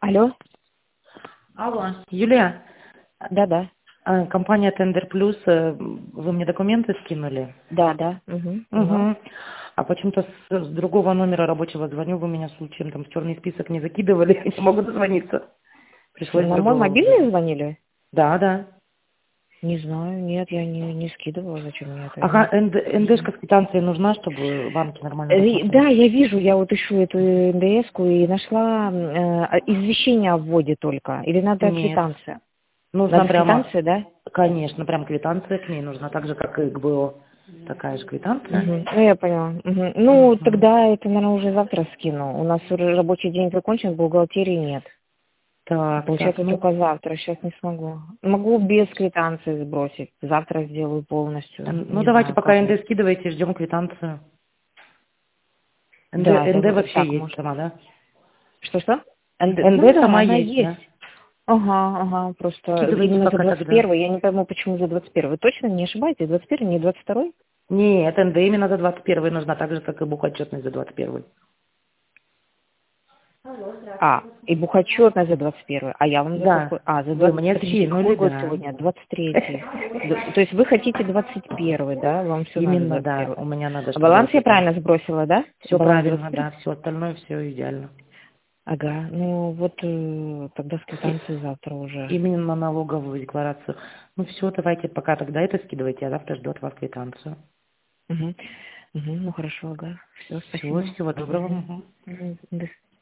Алло, Алло, Юлия, да-да, компания Тендер Плюс, вы мне документы скинули? да-да, поняла. Угу. А почему-то с другого номера рабочего звоню, вы меня случаем там в черный список не закидывали, я не могу дозвониться. Пришлось На мой другого мобильный выбрать. звонили? Да, да. Не знаю, нет, я не скидывала, зачем мне это. Ага, НДшка с квитанцией нужна, чтобы банки нормально Да, рассмотрели? я вижу, я вот ищу эту НДС-ку и нашла извещение о вводе только. Или надо Нет. квитанция? Нужна Надо прямо, квитанция, да? конечно, прям квитанция к ней нужна, так же, как и к БО. Такая же квитанция. Ну, я поняла. Ну, Угу. тогда это, наверное, уже завтра скину. У нас уже рабочий день закончен, бухгалтерии нет. Так, Получается, ну, только завтра. Сейчас не смогу. Могу без квитанции сбросить. Завтра сделаю полностью. ну Не давайте знаю, как пока мне. НД скидывайте, ждем квитанцию. Да, НД давай вообще так, есть может. сама, да? Что-что? Ну НД да, сама она есть, есть. да? Ага. Просто Скидывайте именно за пока тогда. 21-й. Я не пойму, почему за 21-й. Вы точно не ошибаетесь? 21-й, не 22-й? Нет, НД именно за 21 нужна, так же, как и бухотчетность за 21. А, и бухотчетная за 21-й. А я вам за Да, какой? А, за вы 20... мне Подождите, какой скинули, год да. сегодня? 23-й. То есть вы хотите 21-й, да? Вам все надо Именно, да, 21-й. у меня надо, А чтобы баланс я 21. правильно сбросила, да? Все Баланс правильно, 21? да, все остальное, все идеально. Ага, ну вот тогда с И- квитанцией завтра уже. Именно на налоговую декларацию. Ну все, давайте пока тогда это скидывайте, а завтра жду от вас квитанцию. Угу. Ну хорошо, ага. Все, Всего, спасибо. всего доброго. Мгм. До